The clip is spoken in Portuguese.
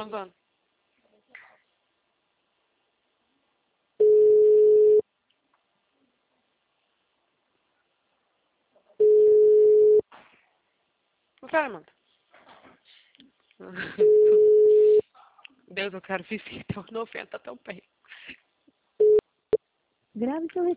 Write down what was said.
gravando. O cara, mano. Deus, eu quero visita. 90 tão bem. Grave seu